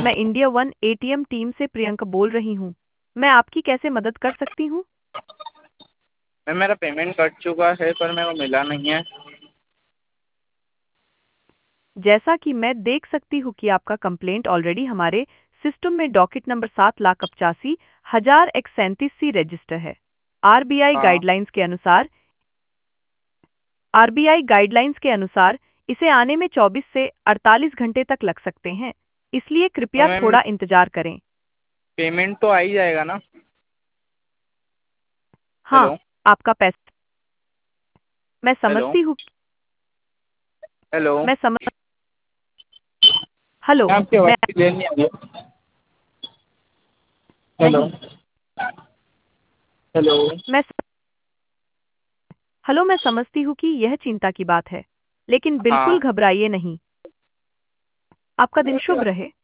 मैं India one ATM team से प्रियंका बोल रही हूँ। मैं आपकी कैसे मदद कर सकती हूँ? मैम मेरा पेमेंट कट चुका है पर मेरे को मिला नहीं है। जैसा कि मैं देख सकती हूँ कि आपका कंप्लेंट ऑलरेडी हमारे सिस्टम में डॉकेट नंबर 7,85,137 रजिस्टर है। आरबीआई हाँ। गाइडलाइंस के अनुसार आरबीआई गाइडलाइंस के अनुसार इसे आने में 24 से 48 घंटे तक लग सकते हैं, इसलिए तो कृपया मैम थोड़ा इंतजार करें। पेमेंट तो आ ही जाएगा ना? हाँ, हेलो। आपका पैसा मैं हेलो। समझती हूँ। हेलो। मैं समझ हेलो, मैं आपकी आवाज़ मैं क्लियर नहीं आ रही है। हेलो। नहीं हेलो। मैं हेलो, मैं समझती हूँ कि यह चिंता की बात है, लेकिन बिल्कुल हाँ। घबराइए नहीं। आपका दिन शुभ रहे।